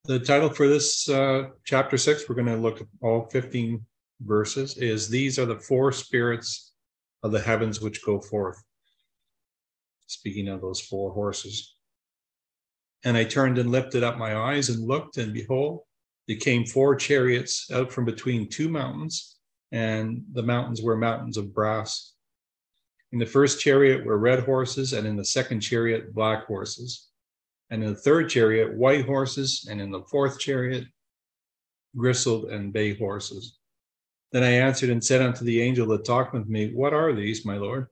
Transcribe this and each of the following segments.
The title for this chapter 6, we're going to look at all 15 verses, is These are the four spirits of the heavens which go forth. Speaking of those four horses. And I turned and lifted up my eyes and looked, and behold, there came four chariots out from between two mountains, and the mountains were mountains of brass. In the first chariot were red horses, and in the second chariot black horses. And in the third chariot, white horses, and in the fourth chariot, grizzled and bay horses. Then I answered and said unto the angel that talked with me, What are these, my Lord?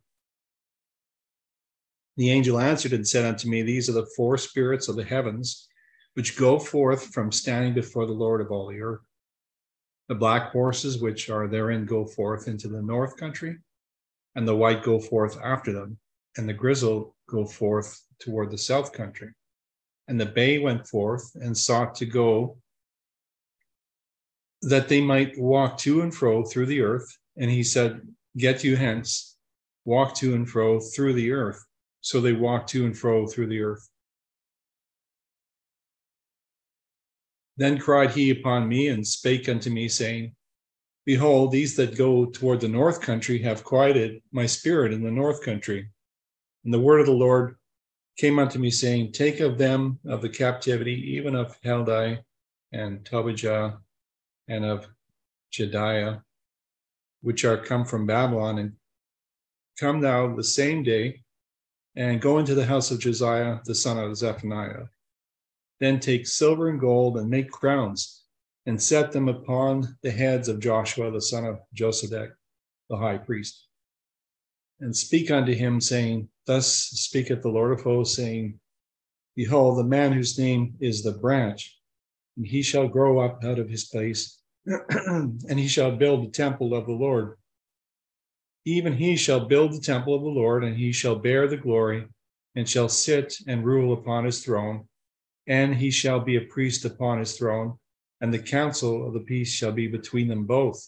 The angel answered and said unto me, These are the four spirits of the heavens, which go forth from standing before the Lord of all the earth. The black horses which are therein go forth into the north country, and the white go forth after them, and the grizzled go forth toward the south country. And the bay went forth and sought to go, that they might walk to and fro through the earth. And he said, Get you hence, walk to and fro through the earth. So they walked to and fro through the earth. Then cried he upon me and spake unto me, saying, Behold, these that go toward the north country have quieted my spirit in the north country. And the word of the Lord came unto me, saying, Take of them of the captivity, even of Heldai and Tobijah and of Jediah, which are come from Babylon, and come thou the same day, and go into the house of Josiah, the son of Zephaniah. Then take silver and gold, and make crowns, and set them upon the heads of Joshua, the son of Josedek, the high priest. And speak unto him, saying, Thus speaketh the Lord of hosts, saying, Behold, the man whose name is the branch, and he shall grow up out of his place, and he shall build the temple of the Lord. Even he shall build the temple of the Lord, and he shall bear the glory, and shall sit and rule upon his throne, and he shall be a priest upon his throne, and the counsel of the peace shall be between them both.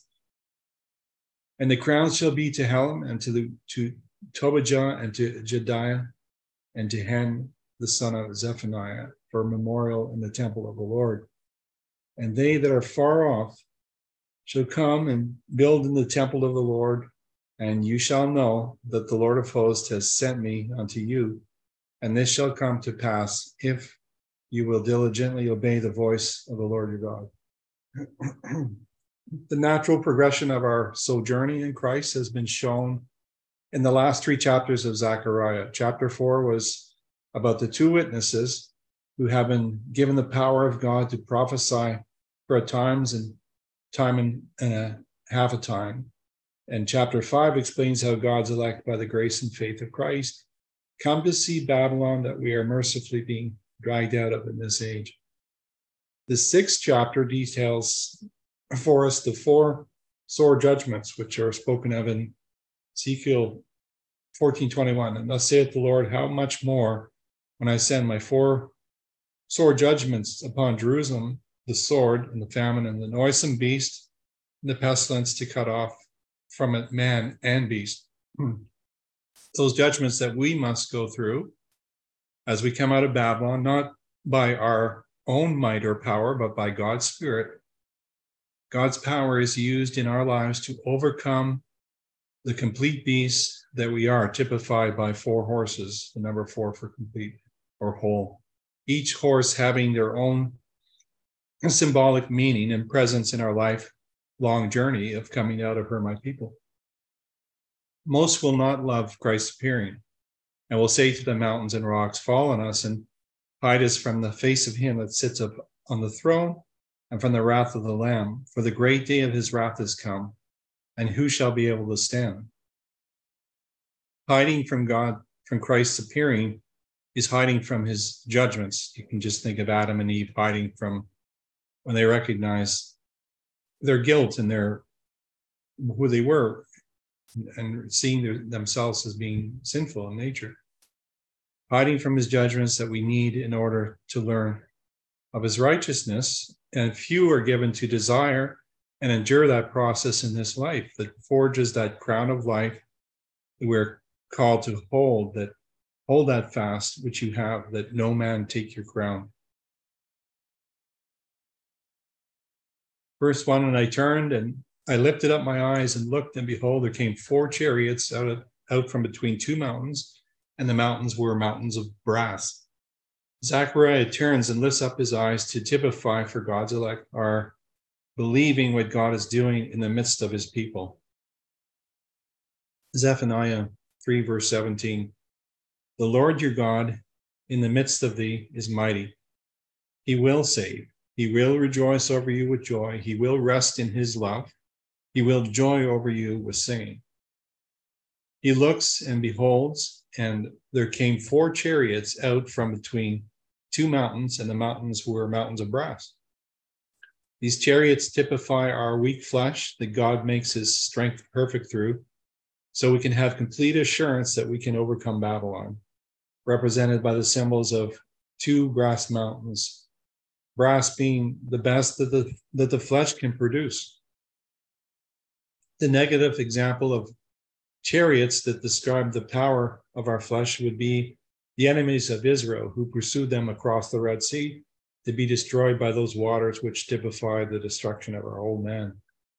And the crowns shall be to Helam, and to Tobijah, and to Jediah, and to Hen, the son of Zephaniah, for a memorial in the temple of the Lord. And they that are far off shall come and build in the temple of the Lord, and you shall know that the Lord of hosts has sent me unto you. And this shall come to pass if you will diligently obey the voice of the Lord your God. The natural progression of our sojourning in Christ has been shown in the last three chapters of Zechariah. Chapter 4 was about the two witnesses who have been given the power of God to prophesy for a time and a half a time. And chapter 5 explains how God's elect by the grace and faith of Christ come to see Babylon that we are mercifully being dragged out of in this age. The 6th chapter details for us the four sore judgments which are spoken of in Ezekiel 14:21. And thus saith the Lord, how much more when I send my four sore judgments upon Jerusalem, the sword and the famine and the noisome beast and the pestilence, to cut off from it man and beast. Those judgments that we must go through as we come out of Babylon, not by our own might or power, but by God's Spirit. God's power is used in our lives to overcome the complete beast that we are, typified by four horses, the number 4 for complete or whole. Each horse having their own symbolic meaning and presence in our lifelong journey of coming out of her, my people. Most will not love Christ's appearing, and will say to the mountains and rocks, Fall on us and hide us from the face of him that sits up on the throne, and from the wrath of the Lamb, for the great day of his wrath is come, and who shall be able to stand? Hiding from God, from Christ's appearing, is hiding from his judgments. You can just think of Adam and Eve hiding from when they recognize their guilt and who they were, and seeing themselves as being sinful in nature. Hiding from his judgments that we need in order to learn of his righteousness, and few are given to desire and endure that process in this life that forges that crown of life that we're called to hold that fast which you have, that no man take your crown. Verse 1, and I turned and I lifted up my eyes and looked, and behold, there came 4 chariots out from between 2 mountains, and the mountains were mountains of brass. Zechariah turns and lifts up his eyes to typify for God's elect are believing what God is doing in the midst of his people. Zephaniah 3, verse 17. The Lord your God in the midst of thee is mighty. He will save. He will rejoice over you with joy. He will rest in his love. He will joy over you with singing. He looks and beholds, and there came 4 chariots out from between 2 mountains, and the mountains were mountains of brass. These chariots typify our weak flesh that God makes his strength perfect through, so we can have complete assurance that we can overcome Babylon, represented by the symbols of 2 brass mountains, brass being the best that the flesh can produce. The negative example of chariots that describe the power of our flesh would be the enemies of Israel who pursued them across the Red Sea to be destroyed by those waters which typify the destruction of our old man.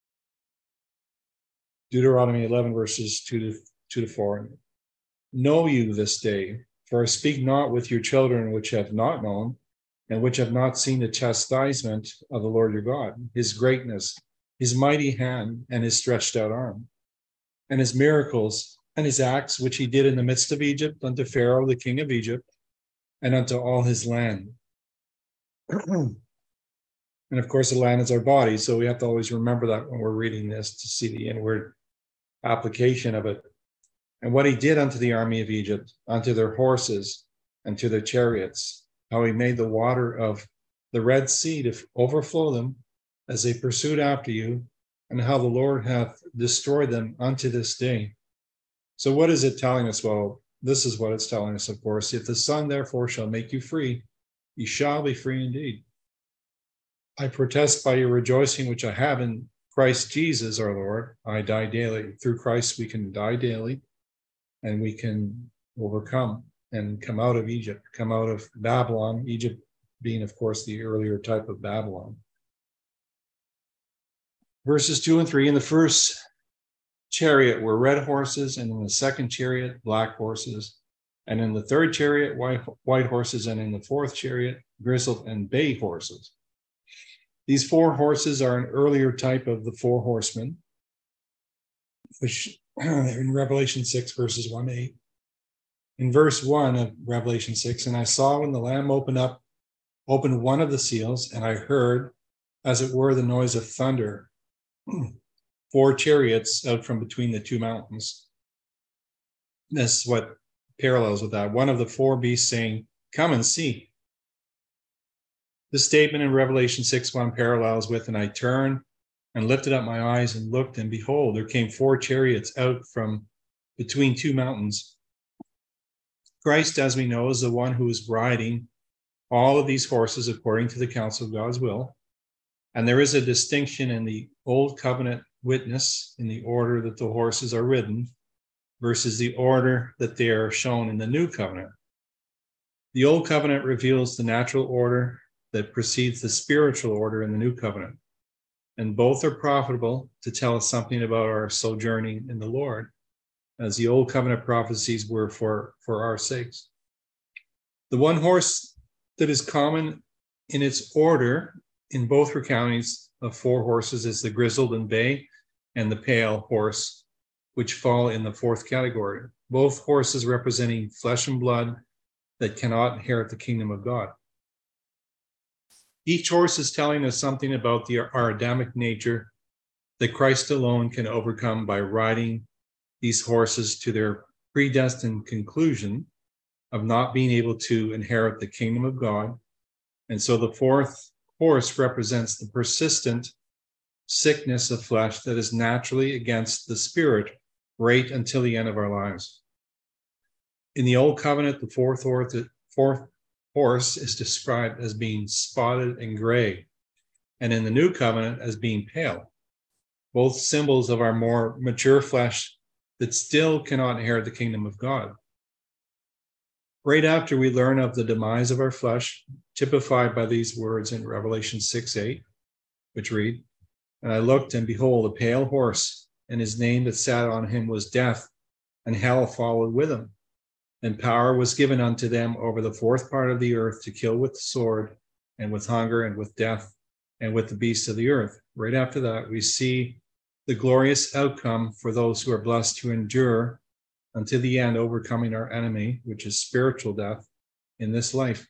Deuteronomy 11, verses 2 to 4. Know you this day, for I speak not with your children which have not known, and which have not seen the chastisement of the Lord your God, his greatness, his mighty hand, and his stretched out arm, and his miracles, and his acts which he did in the midst of Egypt unto Pharaoh the king of Egypt, and unto all his land. And of course, the land is our body, so we have to always remember that when we're reading this to see the inward application of it. And what he did unto the army of Egypt, unto their horses, and to their chariots, how he made the water of the Red Sea to overflow them as they pursued after you, and how the Lord hath destroyed them unto this day. So what is it telling us? Well, this is what it's telling us, of course. If the Son therefore shall make you free, ye shall be free indeed. I protest by your rejoicing which I have in Christ Jesus our Lord, I die daily. Through Christ we can die daily, and we can overcome and come out of Egypt, come out of Babylon, Egypt being, of course, the earlier type of Babylon. Verses 2 and 3, in the first chariot were red horses, and in the second chariot, black horses, and in the third chariot, white horses, and in the fourth chariot, grizzled and bay horses. These 4 horses are an earlier type of the 4 horsemen, which in Revelation 6, verses 1 to 8. In verse 1 of Revelation 6, and I saw when the Lamb opened one of the seals, and I heard, as it were, the noise of thunder, 4 chariots out from between the 2 mountains. This is what parallels with that. One of the 4 beasts saying, come and see. This statement in Revelation 6:1 parallels with, and I turned and lifted up my eyes and looked, and behold, there came 4 chariots out from between 2 mountains. Christ, as we know, is the one who is riding all of these horses according to the counsel of God's will. And there is a distinction in the Old Covenant witness in the order that the horses are ridden versus the order that they are shown in the New Covenant. The Old Covenant reveals the natural order that precedes the spiritual order in the New Covenant. And both are profitable to tell us something about our sojourning in the Lord, as the Old Covenant prophecies were for our sakes. The one horse that is common in its order in both recountings of 4 horses is the grizzled and bay, and the pale horse, which fall in the 4th category. Both horses representing flesh and blood that cannot inherit the kingdom of God. Each horse is telling us something about our Adamic nature that Christ alone can overcome by riding these horses to their predestined conclusion of not being able to inherit the kingdom of God. And so the 4th horse represents the persistent sickness of flesh that is naturally against the spirit right until the end of our lives. In the Old Covenant, the 4th horse is described as being spotted and gray, and in the New Covenant as being pale, both symbols of our more mature flesh that still cannot inherit the kingdom of God. Right after we learn of the demise of our flesh, typified by these words in Revelation 6:8, which read, And I looked, and behold, a pale horse, and his name that sat on him was Death, and hell followed with him. And power was given unto them over the fourth part of the earth to kill with the sword, and with hunger, and with death, and with the beasts of the earth. Right after that, we see the glorious outcome for those who are blessed to endure unto the end, overcoming our enemy, which is spiritual death, in this life.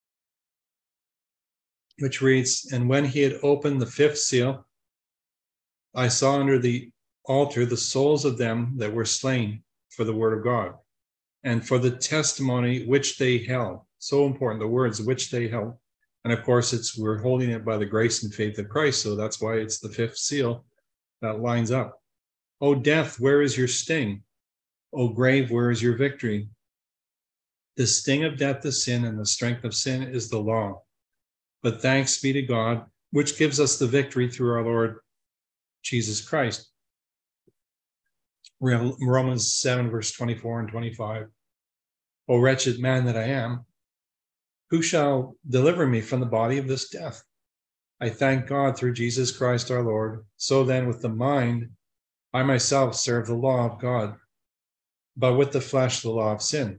Which reads, and when he had opened the fifth seal, I saw under the altar the souls of them that were slain for the word of God, and for the testimony which they held. So important, the words which they held. And of course, we're holding it by the grace and faith of Christ, so that's why it's the fifth seal that lines up. O death, where is your sting? O grave, where is your victory? The sting of death is sin, and the strength of sin is the law. But thanks be to God, which gives us the victory through our Lord Jesus Christ. Romans 7, verse 24 and 25. O wretched man that I am, who shall deliver me from the body of this death? I thank God through Jesus Christ our Lord. So then, with the mind, I myself serve the law of God, but with the flesh, the law of sin.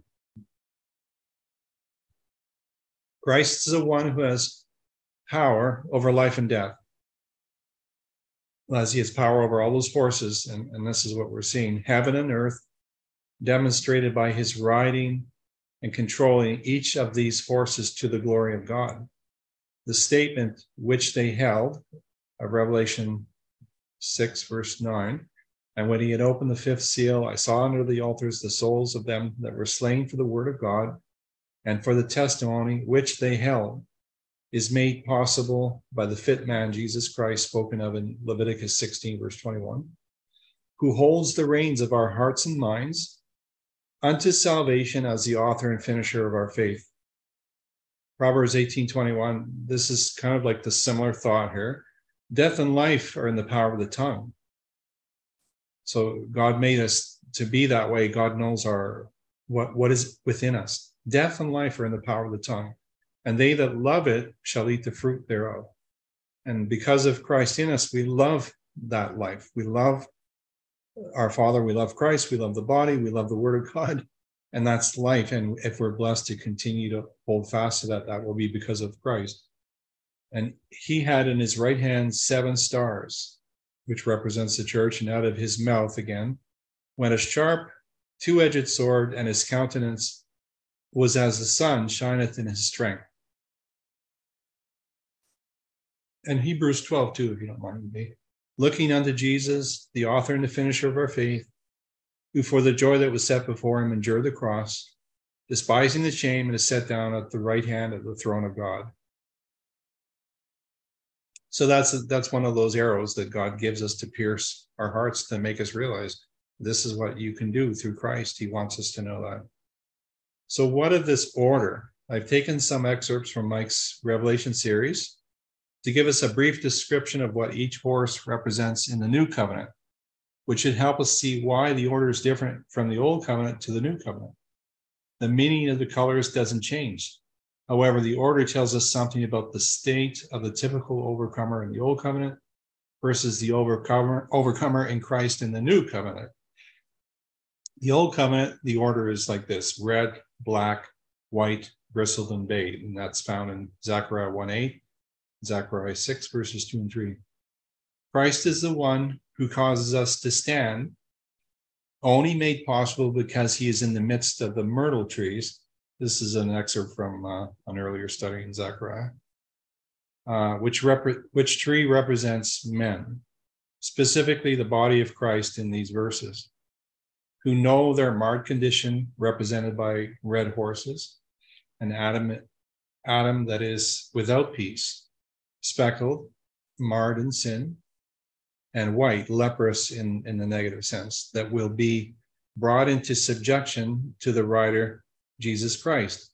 Christ is the one who has power over life and death, as he has power over all those forces, and this is what we're seeing. Heaven and earth, demonstrated by his riding and controlling each of these forces to the glory of God. The statement which they held, of Revelation 6, verse 9, and when he had opened the fifth seal, I saw under the altars the souls of them that were slain for the word of God and for the testimony which they held, is made possible by the fit man, Jesus Christ, spoken of in Leviticus 16, verse 21, who holds the reins of our hearts and minds unto salvation as the author and finisher of our faith. Proverbs 18:21, this is kind of like the similar thought here. Death and life are in the power of the tongue. So God made us to be that way. God knows what is within us. Death and life are in the power of the tongue, and they that love it shall eat the fruit thereof. And because of Christ in us, we love that life. We love our Father, we love Christ, we love the body, we love the Word of God, and that's life. And if we're blessed to continue to hold fast to that, that will be because of Christ. And he had in his right hand 7 stars, which represents the church, and out of his mouth again went a sharp, 2-edged sword, and his countenance was as the sun shineth in his strength. And Hebrews 12, too, if you don't mind me. Looking unto Jesus, the author and the finisher of our faith, who for the joy that was set before him endured the cross, despising the shame, and is set down at the right hand of the throne of God. So that's one of those arrows that God gives us to pierce our hearts, to make us realize this is what you can do through Christ. He wants us to know that. So what of this order? I've taken some excerpts from Mike's Revelation series to give us a brief description of what each horse represents in the new covenant, which should help us see why the order is different from the old covenant to the new covenant. The meaning of the colors doesn't change. However, the order tells us something about the state of the typical overcomer in the old covenant versus the overcomer in Christ in the new covenant. The old covenant, the order is like this: red, black, white, bristled, and bayed. And that's found in Zechariah 1:8, Zechariah 6, verses 2 and 3. Christ is the one who causes us to stand, only made possible because he is in the midst of the myrtle trees. This is an excerpt from an earlier study in Zechariah, which tree represents men, specifically the body of Christ in these verses, who know their marred condition, represented by red horses, and Adam that is without peace, speckled, marred in sin, and white, leprous in the negative sense, that will be brought into subjection to the rider, Jesus Christ.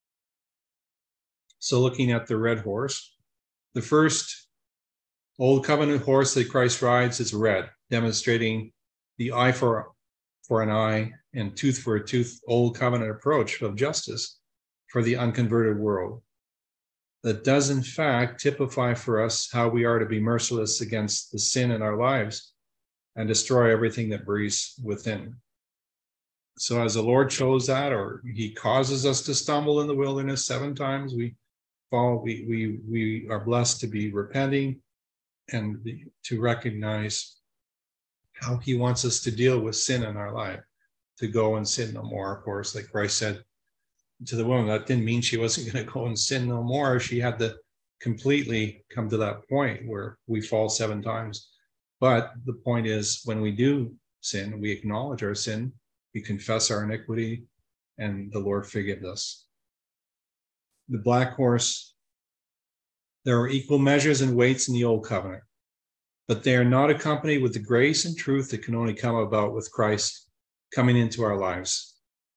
So looking at the red horse, the first old covenant horse that Christ rides is red, demonstrating the eye for an eye and tooth for a tooth old covenant approach of justice for the unconverted world. that does in fact typify for us how we are to be merciless against the sin in our lives and destroy everything that breathes within. So as the Lord chose that, or he causes us to stumble in the wilderness 7 times, we fall, we are blessed to be repenting and to recognize how he wants us to deal with sin in our life, to go and sin no more. Of course, like Christ said to the woman, that didn't mean she wasn't going to go and sin no more. She had to completely come to that point where we fall 7 times. But the point is, when we do sin, we acknowledge our sin, we confess our iniquity, and the Lord forgives us. The black horse, there are equal measures and weights in the old covenant, but they are not accompanied with the grace and truth that can only come about with Christ coming into our lives,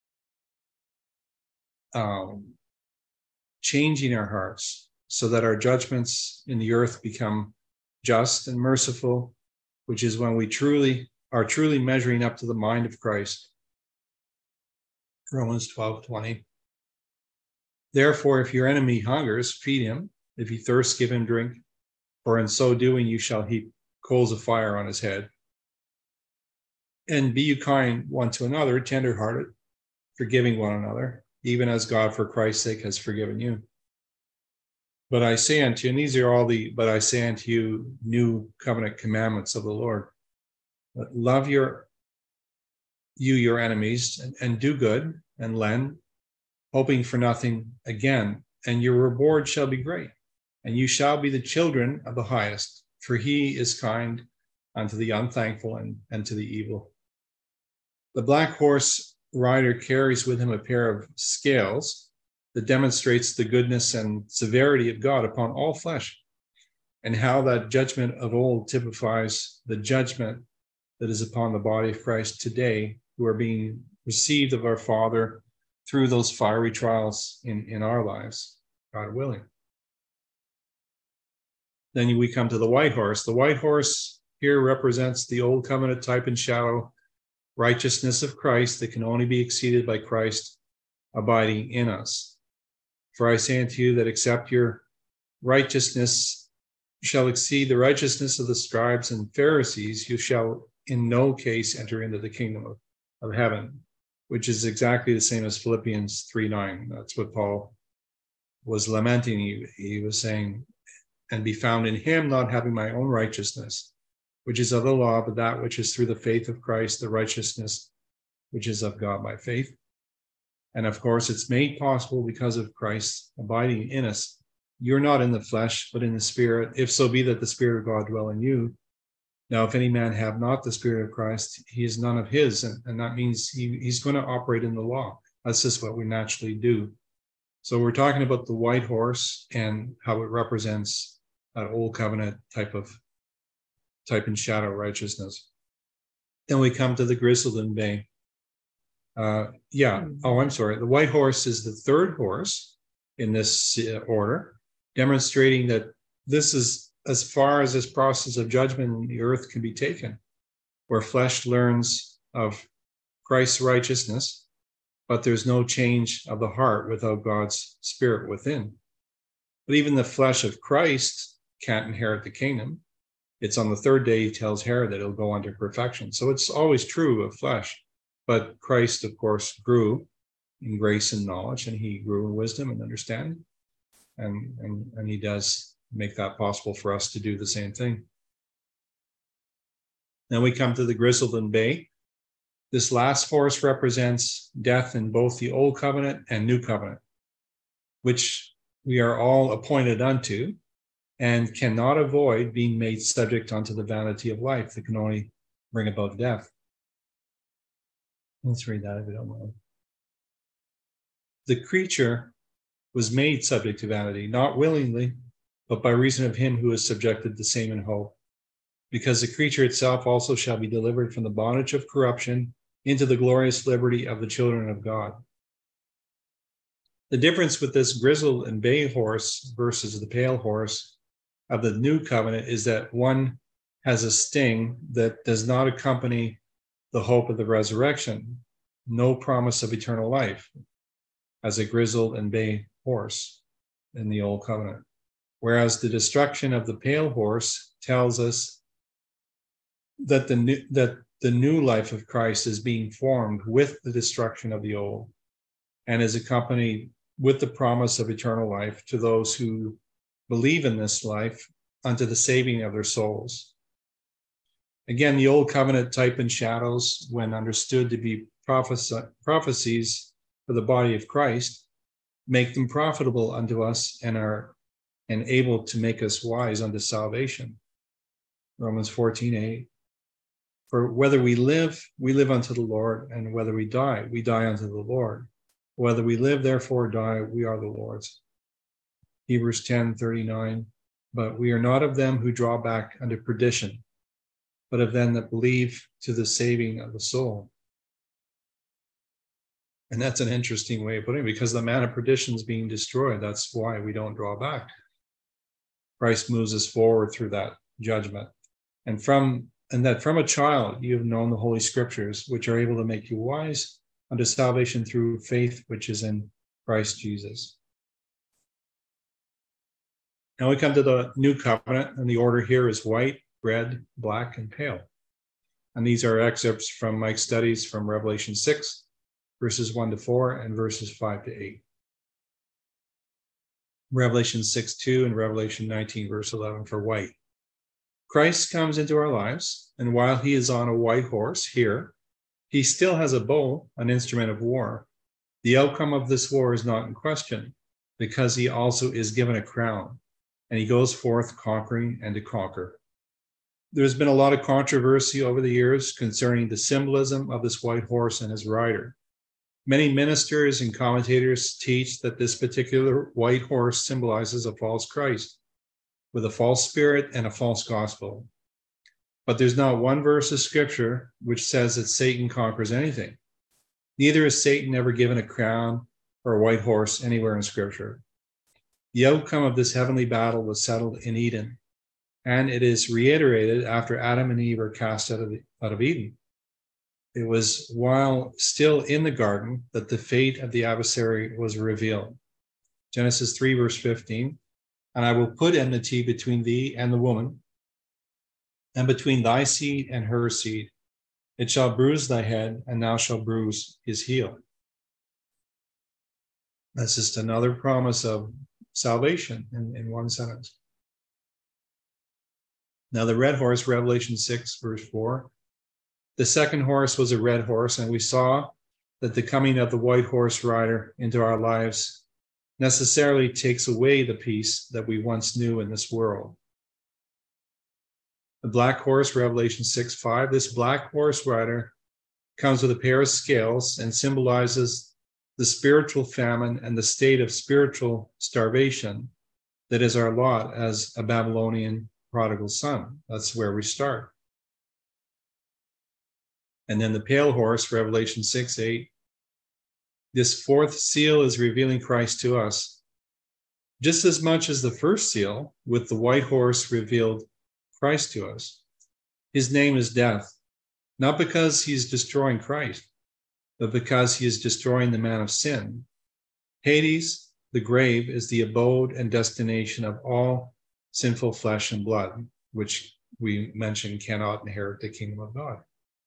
changing our hearts so that our judgments in the earth become just and merciful, which is when we are truly measuring up to the mind of Christ. Romans 12:20. Therefore, if your enemy hungers, feed him. If he thirsts, give him drink. For in so doing, you shall heap coals of fire on his head. And be you kind one to another, tenderhearted, forgiving one another, even as God for Christ's sake has forgiven you. But I say unto you, and these are all but I say unto you, new covenant commandments of the Lord. Love your enemies, and do good, and lend, hoping for nothing again, and your reward shall be great, and you shall be the children of the highest, for he is kind unto the unthankful and to the evil. The black horse rider carries with him a pair of scales that demonstrates the goodness and severity of God upon all flesh, and how that judgment of old typifies the judgment that is upon the body of Christ today, who are being received of our Father through those fiery trials in our lives, God willing. Then we come to the white horse. The white horse here represents the old covenant type and shadow righteousness of Christ that can only be exceeded by Christ abiding in us. For I say unto you that except your righteousness shall exceed the righteousness of the scribes and Pharisees, you shall in no case enter into the kingdom of heaven, which is exactly the same as Philippians 3:9. That's what Paul was lamenting. He was saying, and be found in him, not having my own righteousness, which is of the law, but that which is through the faith of Christ, the righteousness which is of God by faith. And of course, it's made possible because of Christ abiding in us. You're not in the flesh, but in the Spirit, if so be that the Spirit of God dwell in you. Now, if any man have not the Spirit of Christ, he is none of his. And that means he's going to operate in the law. That's just what we naturally do. So we're talking about the white horse and how it represents that old covenant type and shadow righteousness. Then we come to the grizzled and bay. The white horse is the third horse in this order, demonstrating that this is as far as this process of judgment in the earth can be taken, where flesh learns of Christ's righteousness, but there's no change of the heart without God's Spirit within. But even the flesh of Christ can't inherit the kingdom. It's on the third day he tells Herod that he'll go on to perfection. So it's always true of flesh. But Christ, of course, grew in grace and knowledge, and he grew in wisdom and understanding. And he does make that possible for us to do the same thing. Then we come to the grizzled and bay. This last horse represents death in both the old covenant and new covenant, which we are all appointed unto and cannot avoid being made subject unto the vanity of life that can only bring about death. Let's read that if you don't mind. The creature was made subject to vanity, not willingly, but by reason of him who is subjected the same in hope, because the creature itself also shall be delivered from the bondage of corruption into the glorious liberty of the children of God. The difference with this grizzled and bay horse versus the pale horse of the new covenant is that one has a sting that does not accompany the hope of the resurrection, no promise of eternal life, as a grizzled and bay horse. in the Old Covenant, whereas the destruction of the pale horse tells us that the new life of Christ is being formed with the destruction of the old and is accompanied with the promise of eternal life to those who believe in this life unto the saving of their souls. Again, the Old Covenant type and shadows, when understood to be prophecies for the body of Christ, make them profitable unto us and able to make us wise unto salvation. Romans 14:8. For whether we live unto the Lord, and whether we die unto the Lord. Whether we live, therefore die, we are the Lord's. Hebrews 10:39. But we are not of them who draw back unto perdition, but of them that believe to the saving of the soul. And that's an interesting way of putting it, because the man of perdition is being destroyed. That's why we don't draw back. Christ moves us forward through that judgment. And that from a child you have known the Holy Scriptures, which are able to make you wise unto salvation through faith which is in Christ Jesus. Now we come to the New Covenant, and the order here is white, red, black, and pale. And these are excerpts from Mike's studies from Revelation 6, verses 1-4, and verses 5-8. Revelation 6:2 and Revelation 19, verse 11 for white. Christ comes into our lives, and while he is on a white horse here, he still has a bow, an instrument of war. The outcome of this war is not in question, because he also is given a crown, and he goes forth conquering and to conquer. There's been a lot of controversy over the years concerning the symbolism of this white horse and his rider. Many ministers and commentators teach that this particular white horse symbolizes a false Christ, with a false spirit and a false gospel. But there's not one verse of scripture which says that Satan conquers anything. Neither is Satan ever given a crown or a white horse anywhere in scripture. The outcome of this heavenly battle was settled in Eden, and it is reiterated after Adam and Eve are cast out of Eden. It was while still in the garden that the fate of the adversary was revealed. Genesis 3, verse 15. And I will put enmity between thee and the woman, and between thy seed and her seed. It shall bruise thy head, and thou shalt bruise his heel. That's just another promise of salvation in one sentence. Now the red horse, Revelation 6, verse 4. The second horse was a red horse, and we saw that the coming of the white horse rider into our lives necessarily takes away the peace that we once knew in this world. The black horse, Revelation 6:5. This black horse rider comes with a pair of scales and symbolizes the spiritual famine and the state of spiritual starvation that is our lot as a Babylonian prodigal son. That's where we start. And then the pale horse, Revelation 6:8. This fourth seal is revealing Christ to us, just as much as the first seal with the white horse revealed Christ to us. His name is death, not because he's destroying Christ, but because he is destroying the man of sin. Hades, the grave, is the abode and destination of all sinful flesh and blood, which we mentioned cannot inherit the kingdom of God.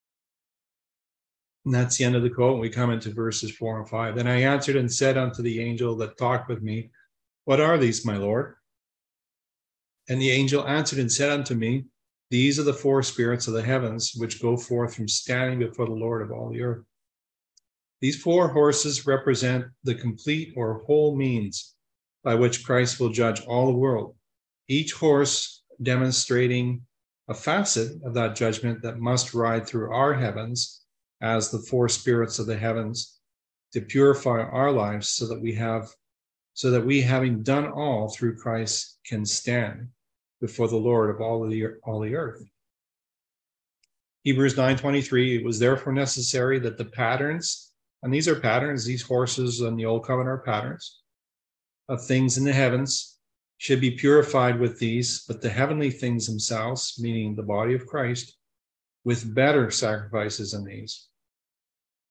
And that's the end of the quote. We come into verses 4 and 5. Then I answered and said unto the angel that talked with me, What are these, my Lord? And the angel answered and said unto me, These are the four spirits of the heavens, which go forth from standing before the Lord of all the earth. These four horses represent the complete or whole means by which Christ will judge all the world, each horse demonstrating a facet of that judgment that must ride through our heavens as the four spirits of the heavens to purify our lives so that we, having done all through Christ, can stand before the Lord of all the earth. Hebrews 9:23, it was therefore necessary that the patterns, and these are patterns, these horses in the Old Covenant are patterns of things in the heavens, should be purified with these, but the heavenly things themselves, meaning the body of Christ, with better sacrifices than these.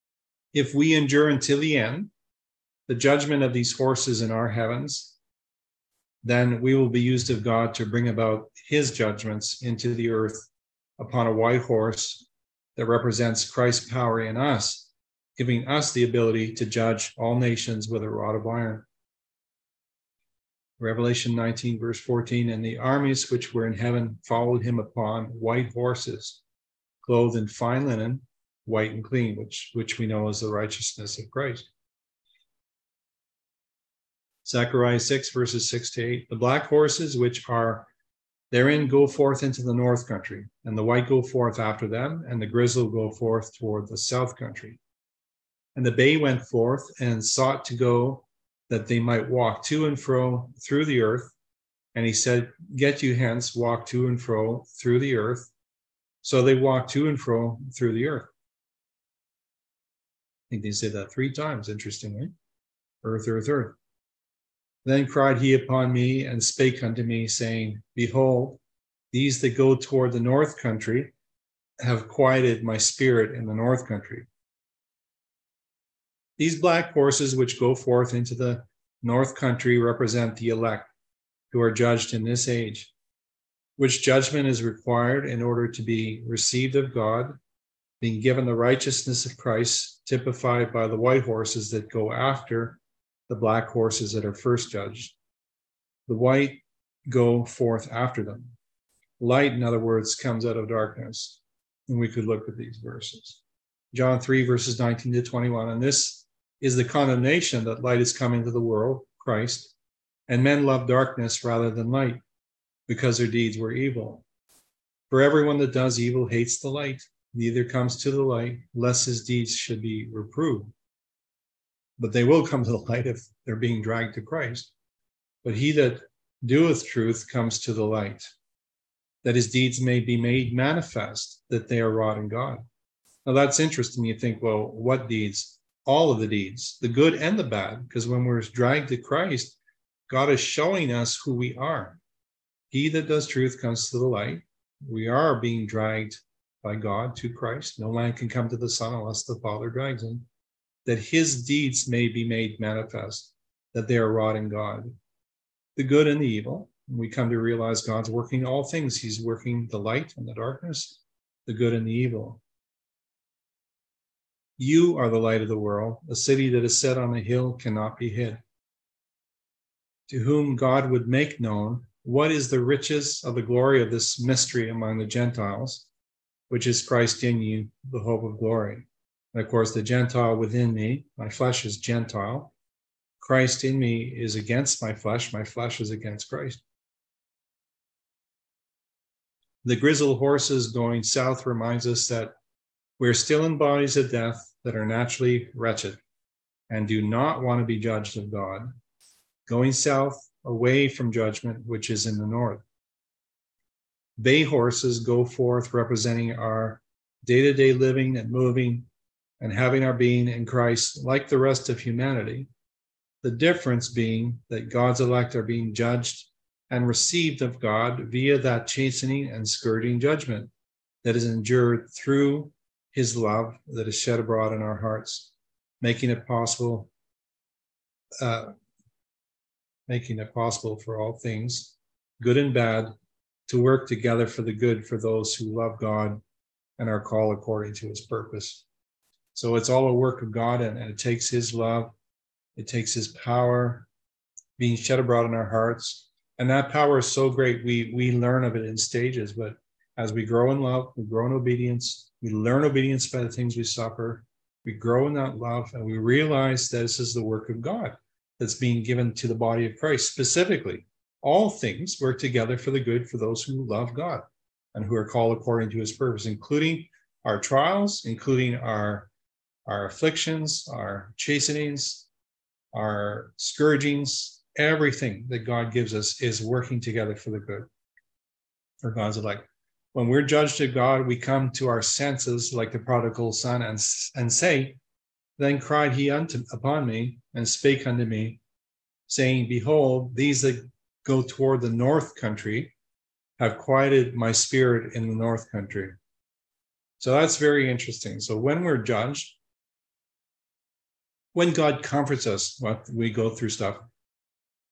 If we endure until the end, the judgment of these horses in our heavens, then we will be used of God to bring about his judgments into the earth upon a white horse that represents Christ's power in us, giving us the ability to judge all nations with a rod of iron. Revelation 19, verse 14, and the armies which were in heaven followed him upon white horses, clothed in fine linen, white and clean, which we know is the righteousness of Christ. Zechariah 6, verses 6 to 8, the black horses which are therein go forth into the north country, and the white go forth after them, and the grizzle go forth toward the south country. And the bay went forth and sought to go, that they might walk to and fro through the earth. And he said, get you hence, walk to and fro through the earth. So they walked to and fro through the earth. I think they said that 3 times, interestingly. Earth, earth, earth. Then cried he upon me and spake unto me, saying, behold, these that go toward the north country have quieted my spirit in the north country. These black horses which go forth into the north country represent the elect who are judged in this age, which judgment is required in order to be received of God, being given the righteousness of Christ, typified by the white horses that go after the black horses that are first judged. The white go forth after them. Light, in other words, comes out of darkness. And we could look at these verses. John 3, verses 19 to 21. And this is the condemnation that light is coming to the world, Christ, and men love darkness rather than light, because their deeds were evil. For everyone that does evil hates the light, neither comes to the light, lest his deeds should be reproved. But they will come to the light if they're being dragged to Christ. But he that doeth truth comes to the light, that his deeds may be made manifest, that they are wrought in God. Now that's interesting. You think, well, what deeds? All of the deeds, the good and the bad, because when we're dragged to Christ, God is showing us who we are. He that does truth comes to the light. We are being dragged by God to Christ. No man can come to the Son unless the Father drags him. That his deeds may be made manifest, that they are wrought in God. The good and the evil. We come to realize God's working all things. He's working the light and the darkness, the good and the evil. You are the light of the world. A city that is set on a hill cannot be hid. To whom God would make known what is the riches of the glory of this mystery among the Gentiles, which is Christ in you, the hope of glory. And of course, the Gentile within me, my flesh is Gentile. Christ in me is against my flesh is against Christ. The grizzled horses going south reminds us that we're still in bodies of death that are naturally wretched and do not want to be judged of God, going south away from judgment, which is in the north. Bay horses go forth representing our day-to-day living and moving and having our being in Christ like the rest of humanity. The difference being that God's elect are being judged and received of God via that chastening and scourging judgment that is endured through his love that is shed abroad in our hearts, making it possible for all things, good and bad, to work together for the good for those who love God and are called according to his purpose. So it's all a work of God, and it takes his love, it takes his power being shed abroad in our hearts. And that power is so great, we learn of it in stages, but as we grow in love, we grow in obedience, we learn obedience by the things we suffer, we grow in that love, and we realize that this is the work of God that's being given to the body of Christ. Specifically, all things work together for the good for those who love God and who are called according to his purpose, including our trials, including our afflictions, our chastenings, our scourgings. Everything that God gives us is working together for the good for God's elect. When we're judged of God, we come to our senses like the prodigal son and say, then cried he upon me and spake unto me, saying, behold, these that go toward the north country have quieted my spirit in the north country. So that's very interesting. So when we're judged, when God comforts us, we go through stuff,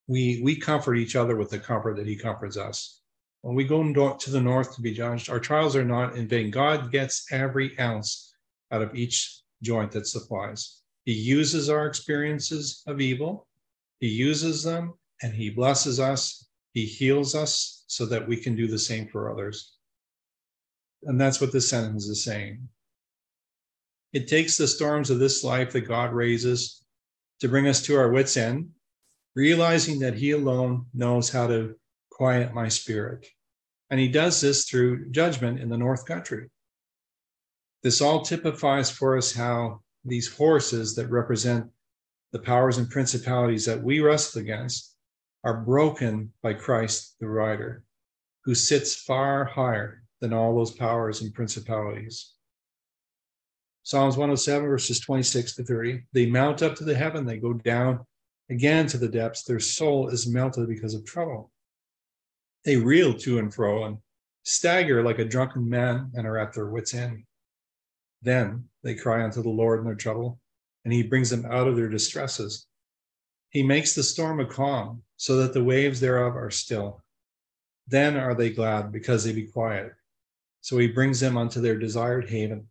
we comfort each other with the comfort that he comforts us. When we go to the north to be judged, our trials are not in vain. God gets every ounce out of each joint that supplies. He uses our experiences of evil. He uses them and he blesses us. He heals us so that we can do the same for others. And that's what this sentence is saying. It takes the storms of this life that God raises to bring us to our wits' end, realizing that he alone knows how to quiet my spirit. And he does this through judgment in the North Country. This all typifies for us how these horses that represent the powers and principalities that we wrestle against are broken by Christ the rider, who sits far higher than all those powers and principalities. Psalms 107, verses 26 to 30. They mount up to the heaven, they go down again to the depths. Their soul is melted because of trouble. They reel to and fro and stagger like a drunken man and are at their wits' end. Then they cry unto the Lord in their trouble, and he brings them out of their distresses. He makes the storm a calm, so that the waves thereof are still. Then are they glad, because they be quiet. So he brings them unto their desired haven,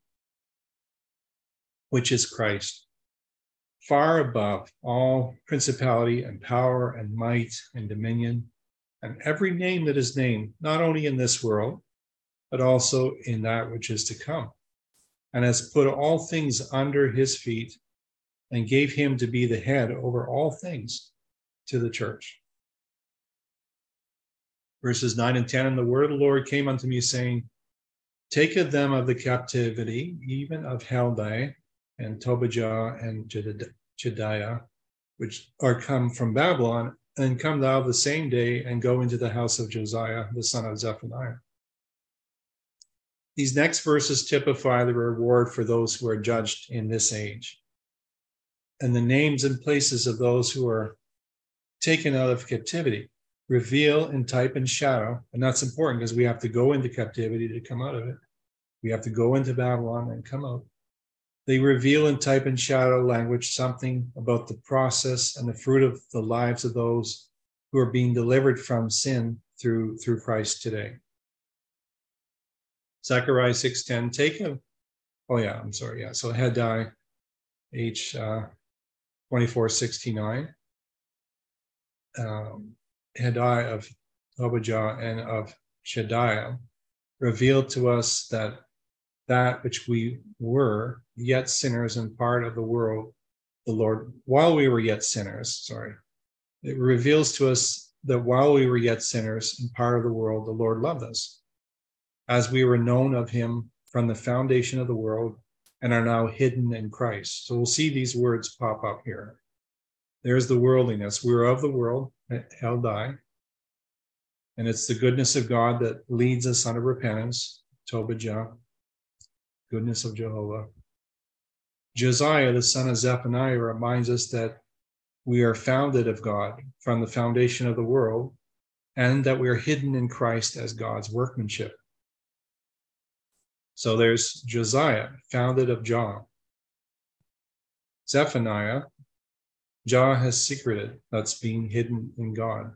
which is Christ, far above all principality and power and might and dominion, and every name that is named, not only in this world, but also in that which is to come, and has put all things under his feet, and gave him to be the head over all things to the church. Verses 9 and 10, and the word of the Lord came unto me, saying, Take of them of the captivity, even of Heldai and Tobijah and Jedaiah, which are come from Babylon, and come thou the same day, and go into the house of Josiah, the son of Zephaniah. These next verses typify the reward for those who are judged in this age, and the names and places of those who are taken out of captivity reveal in type and shadow. And that's important because we have to go into captivity to come out of it. We have to go into Babylon and come out. They reveal in type and shadow language something about the process and the fruit of the lives of those who are being delivered from sin through Christ today. Zechariah 6:10, So Heldai, H 2469. Heldai of Tobijah and of Jedaiah revealed to us that which we were yet sinners and part of the world, the Lord, while we were yet sinners, it reveals to us that while we were yet sinners and part of the world, the Lord loved us, as we were known of him from the foundation of the world and are now hidden in Christ. So we'll see these words pop up here. There's the worldliness. We're of the world, Heldai, and it's the goodness of God that leads us unto repentance, Tobijah, goodness of Jehovah. Josiah, the son of Zephaniah, reminds us that we are founded of God from the foundation of the world, and that we are hidden in Christ as God's workmanship. So there's Josiah, founded of Jah. Zephaniah, Jah has secreted, that's being hidden in God.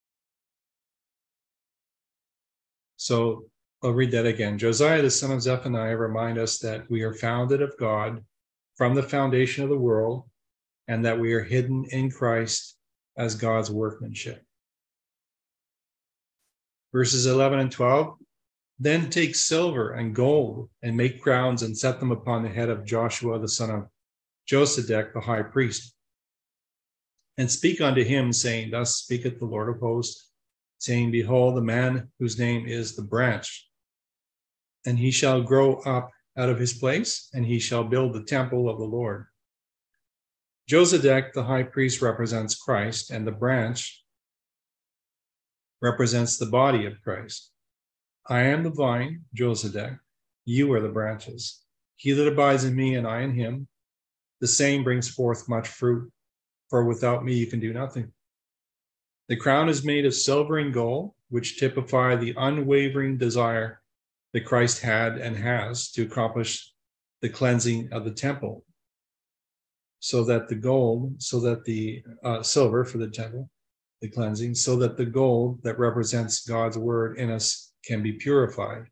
So I'll read that again. Josiah, the son of Zephaniah, remind us that we are founded of God from the foundation of the world, and that we are hidden in Christ as God's workmanship. Verses 11 and 12, then take silver and gold and make crowns and set them upon the head of Joshua, the son of Josedech, the high priest. And speak unto him, saying, Thus speaketh the Lord of hosts, saying, Behold, the man whose name is the branch, and he shall grow up out of his place, and he shall build the temple of the Lord. Josedech, the high priest, represents Christ, and the branch represents the body of Christ. I am the vine, Josedech, you are the branches. He that abides in me and I in him, the same brings forth much fruit, for without me you can do nothing. The crown is made of silver and gold, which typify the unwavering desire that Christ had and has to accomplish the cleansing of the temple, so that the silver for the temple, the cleansing, so that the gold that represents God's word in us can be purified.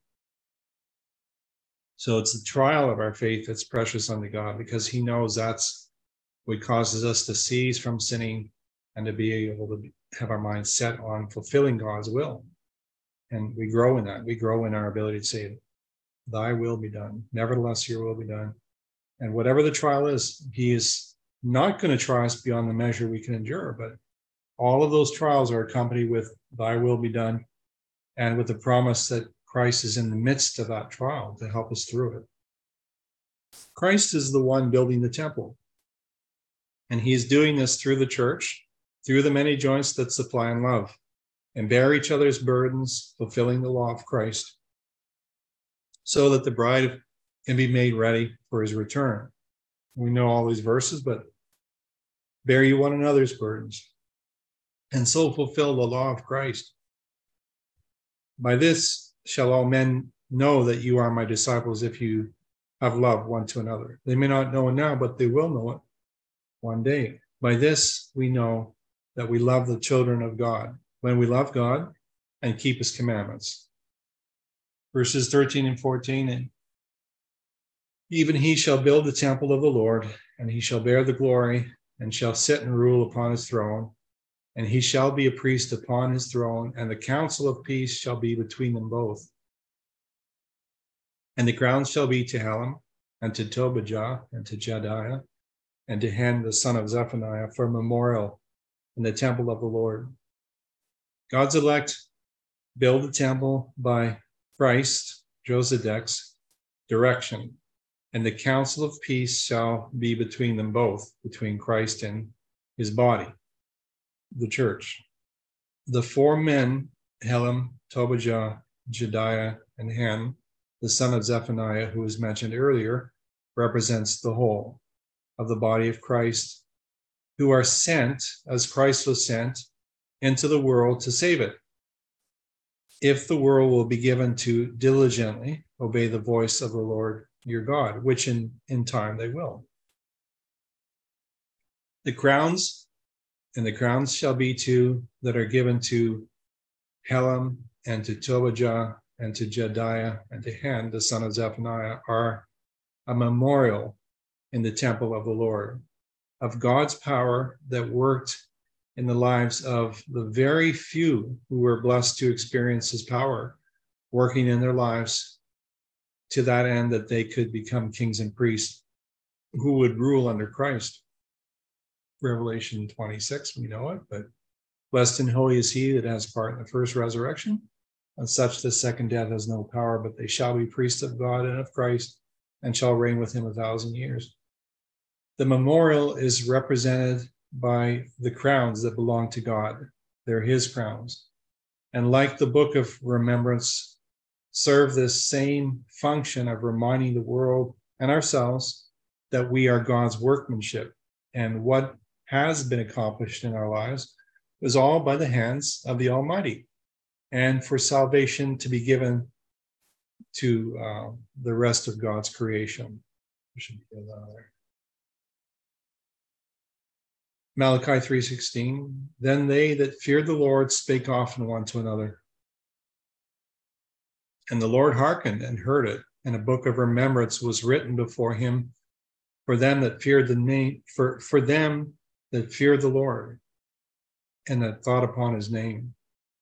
So it's the trial of our faith that's precious unto God, because he knows that's what causes us to cease from sinning and to be able to have our minds set on fulfilling God's will. And we grow in that. We grow in our ability to say, thy will be done. Nevertheless, your will be done. And whatever the trial is, he is not going to try us beyond the measure we can endure. But all of those trials are accompanied with thy will be done, and with the promise that Christ is in the midst of that trial to help us through it. Christ is the one building the temple. And he's doing this through the church, through the many joints that supply and love, and bear each other's burdens, fulfilling the law of Christ, so that the bride can be made ready for his return. We know all these verses, but bear you one another's burdens, and so fulfill the law of Christ. By this shall all men know that you are my disciples, if you have love one to another. They may not know it now, but they will know it one day. By this we know that we love the children of God, when we love God and keep his commandments. Verses 13 and 14, and even he shall build the temple of the Lord, and he shall bear the glory, and shall sit and rule upon his throne, and he shall be a priest upon his throne, and the counsel of peace shall be between them both. And the crown shall be to Helam, and to Tobijah, and to Jedaiah, and to Hen, the son of Zephaniah, for a memorial in the temple of the Lord. God's elect build the temple by Christ, Josedek's direction, and the counsel of peace shall be between them both, between Christ and his body, the church. The four men, Helam, Tobijah, Jedaiah, and Hen, the son of Zephaniah, who was mentioned earlier, represents the whole of the body of Christ, who are sent, as Christ was sent, into the world to save it, if the world will be given to diligently obey the voice of the Lord your God, which in time they will. The crowns shall be that are given to Helam, and to Tobijah, and to Jedaiah, and to Hen, the son of Zephaniah, are a memorial in the temple of the Lord, of God's power that worked in the lives of the very few who were blessed to experience his power, working in their lives to that end that they could become kings and priests who would rule under Christ. Revelation 26, we know it, but blessed and holy is he that has part in the first resurrection. On such the second death has no power, but they shall be priests of God and of Christ, and shall reign with him 1,000 years. The memorial is represented by the crowns that belong to God. They're his crowns. And like the book of remembrance, serve this same function of reminding the world and ourselves that we are God's workmanship. And what has been accomplished in our lives is all by the hands of the Almighty. And for salvation to be given to the rest of God's creation. We should be there. Malachi 3:16, then they that feared the Lord spake often one to another. And the Lord hearkened and heard it, and a book of remembrance was written before him for them that feared the name, for them that feared the Lord, and that thought upon his name.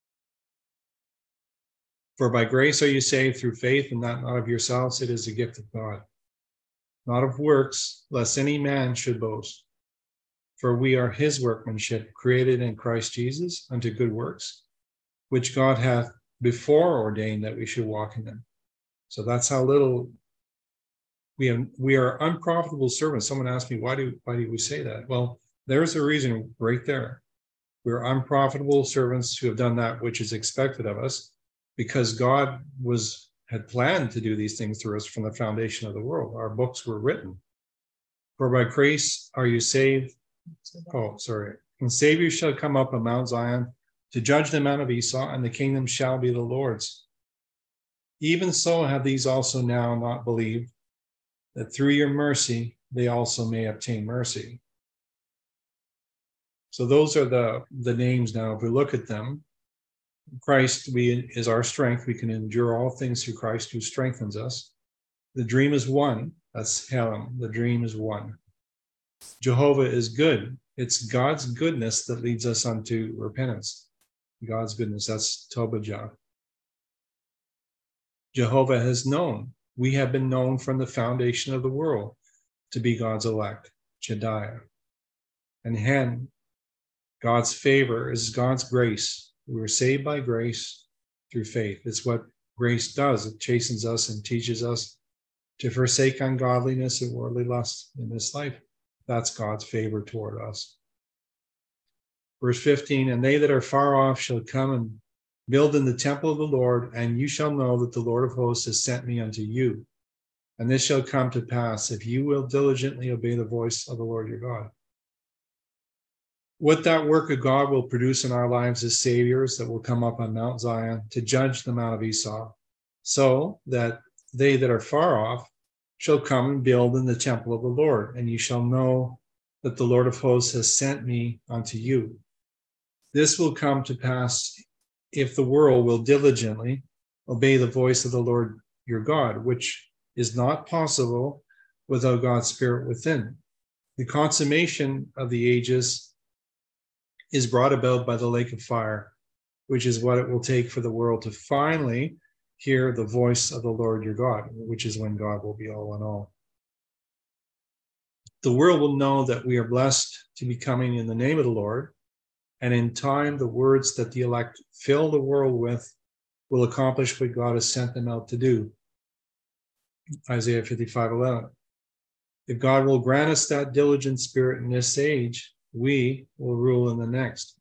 For by grace are you saved through faith, and that not of yourselves, it is a gift of God, not of works, lest any man should boast. For we are his workmanship, created in Christ Jesus unto good works, which God hath before ordained that we should walk in them. So that's how little we are unprofitable servants. Someone asked me, why do we say that? Well, there's a reason right there. We're unprofitable servants who have done that which is expected of us, because God had planned to do these things through us from the foundation of the world. Our books were written. For by grace are you saved. And Savior shall come up on Mount Zion to judge the mount of Esau, and the kingdom shall be the Lord's. Even so have these also now not believed, that through your mercy they also may obtain mercy. So those are the names now. If we look at them, Christ is our strength. We can endure all things through Christ who strengthens us. The dream is one. That's Helem. The dream is one. Jehovah is good. It's God's goodness that leads us unto repentance. God's goodness. That's Tobijah. Jehovah has known. We have been known from the foundation of the world to be God's elect. Jediah. And Hen, God's favor is God's grace. We were saved by grace through faith. It's what grace does. It chastens us and teaches us to forsake ungodliness and worldly lust in this life. That's God's favor toward us. Verse 15, and they that are far off shall come and build in the temple of the Lord, and you shall know that the Lord of hosts has sent me unto you. And this shall come to pass if you will diligently obey the voice of the Lord your God. What that work of God will produce in our lives is saviors that will come up on Mount Zion to judge the Mount of Esau, so that they that are far off shall come and build in the temple of the Lord, and you shall know that the Lord of hosts has sent me unto you. This will come to pass if the world will diligently obey the voice of the Lord your God, which is not possible without God's Spirit within. The consummation of the ages is brought about by the lake of fire, which is what it will take for the world to finally hear the voice of the Lord your God, which is when God will be all in all. The world will know that we are blessed to be coming in the name of the Lord, and in time the words that the elect fill the world with will accomplish what God has sent them out to do. Isaiah 55:11. If God will grant us that diligent spirit in this age, we will rule in the next.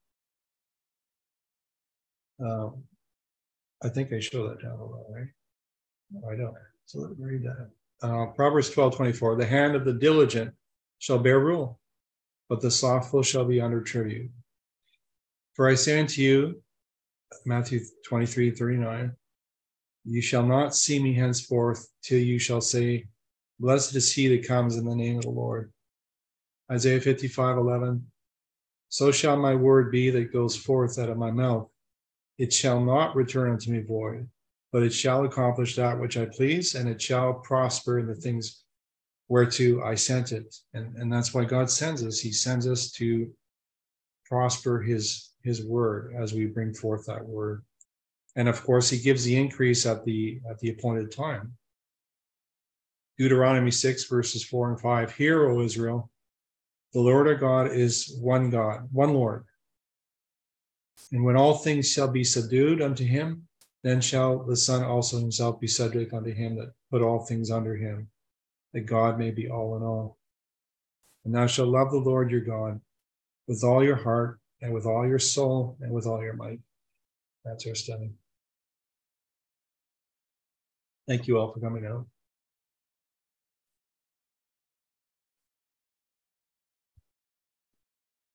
I think I show that down a little, right? No, I don't. So let me read that. Proverbs 12:24. The hand of the diligent shall bear rule, but the slothful shall be under tribute. For I say unto you, Matthew 23:39, you shall not see me henceforth till you shall say, blessed is he that comes in the name of the Lord. Isaiah 55:11, so shall my word be that goes forth out of my mouth. It shall not return unto me void, but it shall accomplish that which I please, and it shall prosper in the things whereto I sent it. And that's why God sends us. He sends us to prosper his word as we bring forth that word. And of course, he gives the increase at the appointed time. Deuteronomy 6, verses 4 and 5. Hear, O Israel, the Lord our God is one God, one Lord. And when all things shall be subdued unto him, then shall the Son also himself be subject unto him that put all things under him, that God may be all in all. And thou shalt love the Lord your God with all your heart, and with all your soul, and with all your might. That's our study. Thank you all for coming out.